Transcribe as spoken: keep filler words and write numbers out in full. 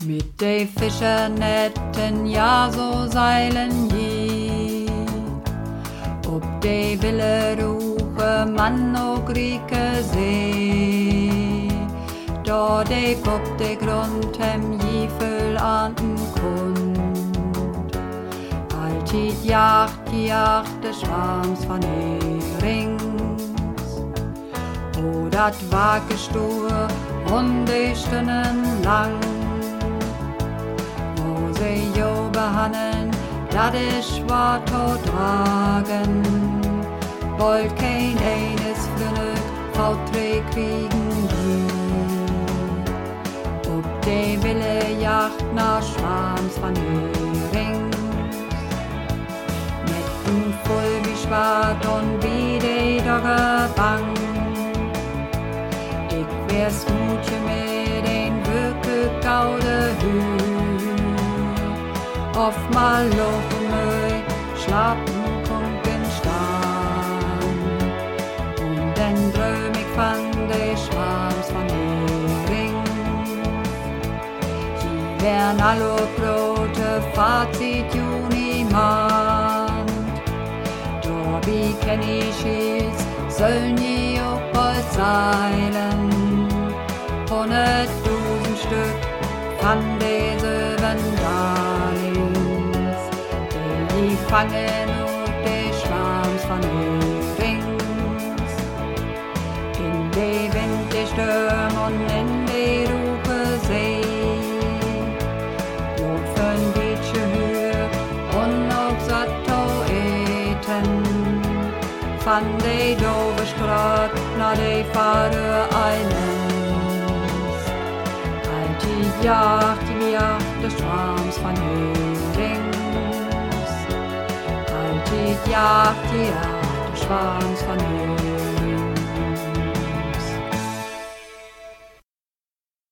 Mit de Fischernetten, ja so seilen je. Ob de Wille ruche Mann o Grieke See. Da de Pop de Grund hem Jiefel an den Grund. Altid jacht, jacht de Schwarms von Rings. O dat war gestur und de Stunden lang. Wo se jo behannen, dat ich war tot tragen. Wollt kein eines Flünnig V-Dreh kriegen die. Ob de Wille jacht nach Schwarms von Rings. Netten voll wie Schwart und wie de Dogge bang. Ich wär's Mutje mit den Würke gaude Hü. Oft mal lochen möi, schlappen kunken stan. Und dann dröm ich von de Schwarms von Rings. Sie wären allo grote Fazit Junimand. Da wie kenn ich es, sollen je auch bald seilen. Hunderttausend Stück von diese Vandalings, die fangen und die Schwarms von Rings. In die Wind, die Stürm und in die Rufe See, laufen Beatsche Höhe und auch Satoeten, von die doofe Straat nach die Fahre Islands. Die Jagd, die Jagd des Schwarms von Rings. Altid Jagd, die Jagd des Schwarms von Rings.